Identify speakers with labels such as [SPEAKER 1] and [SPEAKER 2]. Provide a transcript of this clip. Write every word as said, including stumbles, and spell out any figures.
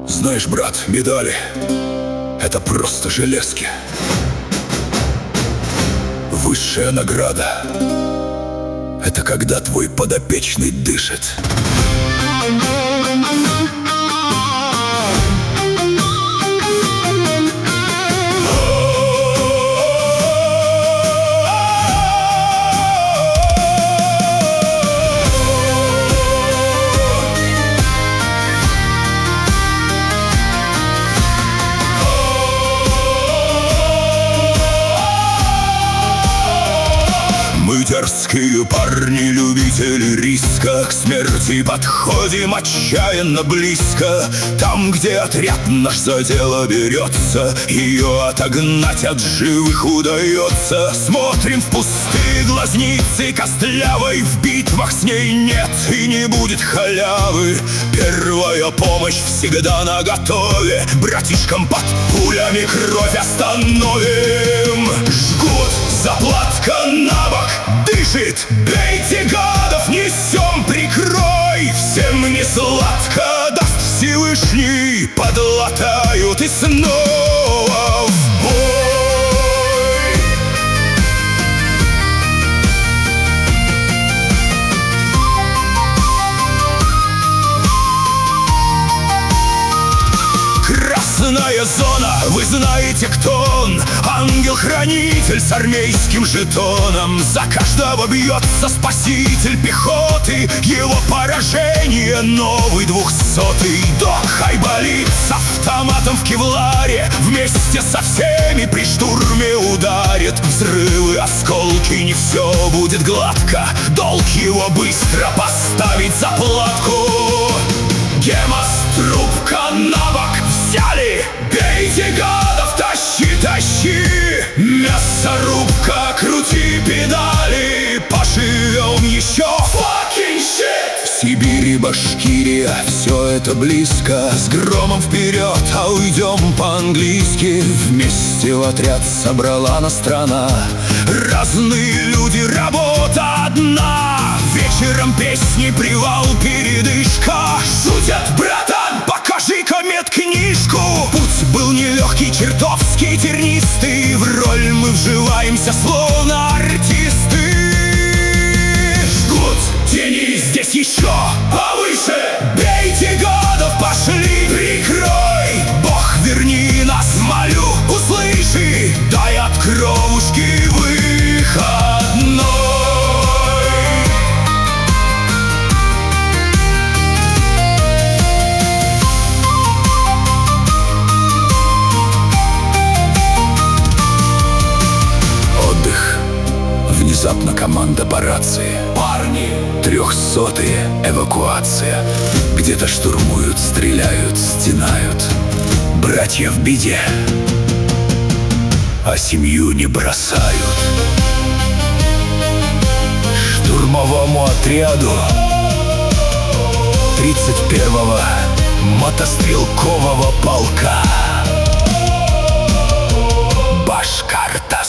[SPEAKER 1] Знаешь, брат, медали — это просто железки. Высшая награда — это когда твой подопечный дышит. Мы дерзкие парни, любители риска, к смерти подходим отчаянно близко. Там, где отряд наш за дело берется, ее отогнать от живых удается. Смотрим в пустые глазницы костлявой, в битвах с ней нет и не будет халявы. Первая помощь всегда наготове, братишкам под пулями кровь остановим. Жгут, заплатка на бок, дышит, бейте гадов, несем, прикрой. Всем не сладко, даст Всевышний, подлатают и снова в бой. Красная зона, вы знаете, кто он? Ангел-хранитель с армейским жетоном. За каждого бьется спаситель пехоты, его поражение новый двухсотый. Док Айболит с автоматом в кевларе вместе со всеми при штурме ударит. Взрывы, осколки, не все будет гладко, долг его быстро поставить заплатку. Гемос, трубка на бок, взяли, бейте гадов, тащи, тащи. Мясорубка, крути педали, поживем еще. Fucking shit! В Сибири, Башкирия, все это близко. С громом вперед, а уйдем по-английски. Вместе в отряд собрала нас страна. Разные люди, работа одна. Вечером песни, привал, передышка. Шутят, братан, покажи-ка медкнижку. Путь был нелегкий, чертовски тернистый. В роль мы вживаемся, словно артисты. Жгут, тяни, здесь еще повыше. Бейте гадов, пошли, прикрой. Бог, верни нас, молю, услыши. Дай от кровушки выходной. Внезапно команда по рации: парни, трехсотые, эвакуация. Где-то штурмуют, стреляют, стенают. Братья в беде, а семью не бросают. Штурмовому отряду тридцать первого мотострелкового полка Башкортостан.